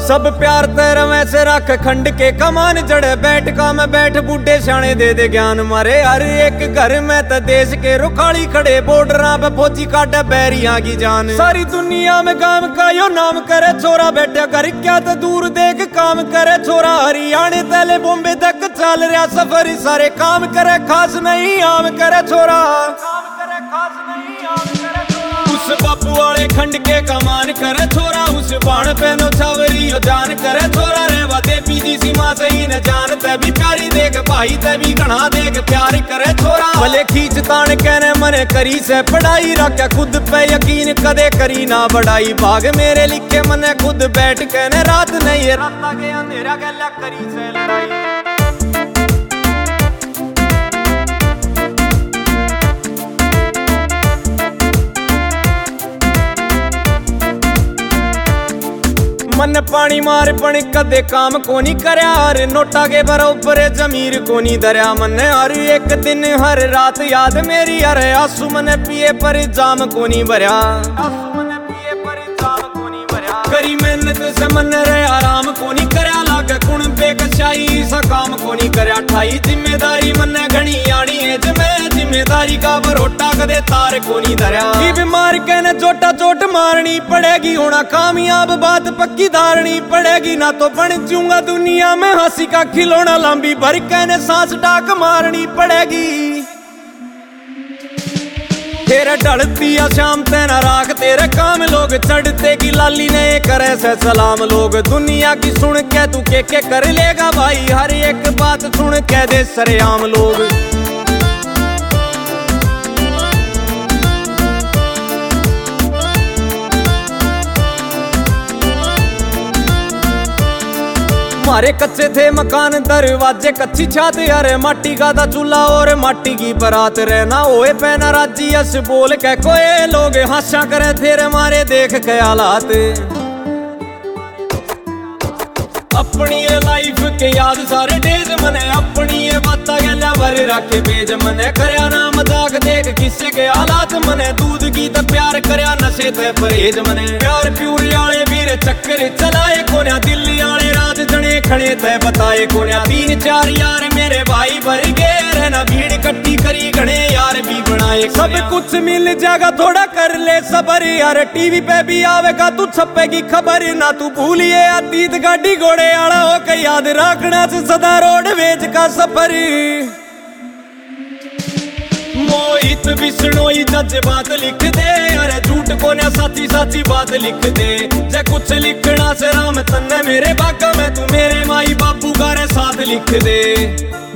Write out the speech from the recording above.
सब प्यार तेरा वैसे रख खंड के कमान जड़े बैठ का मैं बैठ बूढ़े सियाने दे ज्ञान मारे हर एक घर में तो देश के रुखाली खड़े बॉर्डर पे फौजी काटे बैरियां की जान। सारी दुनिया में काम का यो नाम करे छोरा बैठा घर क्या तो दूर देख काम करे छोरा हरियाणे तले बॉम्बे तक चल रहा सफर सारे काम करे खास नहीं आम करे छोरा उस बापू वाले खंड के कमान करे छोरा उस बाण पे नो छावरी जान करे छोरा रेवा देवी जी सीमा सही न जानते भी प्यारी देख भाई ते भी घना देख प्यार करे छोरा भले खींच तान कहने मने करी से पढ़ाई रखे खुद पे यकीन कदे करी ना बढ़ाई भाग मेरे लिखे मने खुद बैठ कहने रात नहीं है रात आगे अंधेरा गला करी से लड़ाई। मन पानी मार पण कदे काम कोनी करया हर नोटा के बराबर जमीर कोनी दरिया मन हर एक दिन हर रात याद मेरी हर आंसू मन पिए पर जाम कोनी भरया करी मेहनत से मन रे आराम कोनी करया लागे कुण बेकशाई सा काम कोनी करया ठाई जिम्मेदारी मन घनी आनी है जमे जिम्मेदारी का बरोटा कदे तार कोनी धरया ये बीमार कहने चोटा चोट मारनी पड़ेगी होना कामयाब बात पक्की धारनी पड़ेगी ना तो बन जाऊंगा दुनिया में हंसी का खिलौना लंबी भर कहने सांस डाक मारनी पड़ेगी तेरे ढलती शाम तेना राख तेरे काम लोग चढ़ते की लाली ने करे से सलाम लोग दुनिया की सुन के तू के कर लेगा भाई हर एक बात सुन के दे सरेआम लोग। हमारे कच्चे थे मकान दरवाजे कच्ची छत अरे माटी का था चूल्हा और माटी की बरात रहना ओए पहना राजी यस बोल के कोई लोग हास्या करे थे मारे देख के हालात अपनी लाइफ के याद सारे डेज मने अपनी बात गला भर रखे बेज मने करया ना मजाक देख किस्से के हालात मने दूध की तो प्यार करया नशे ते परहेज मने प्यार प्यूर आले वीर चक्कर चलाए कोन्या दिल्ली आले रात जने खड़े ते बताए कोन्या 3-4 यार मेरे भाई भर गए रहना भीड़ इकट्ठी करी घने यार भी बनाए सब कुछ मिल जाएगा थोड़ा कर ले सबर यार टीवी पे भी आवेगा तू छपेगी खबर ना तू भूलिए अतीत गाड़ी घोड़े आला हो के याद रखना से सदा रोडवेज का सफर मोहित बिश्नोई जज्बात लिख दे अरे झूठ को ना साची साची बात लिख दे जे कुछ लिखना से राम तन्ने मेरे बाग में तू मेरे माई बापू का रे साथ लिख दे।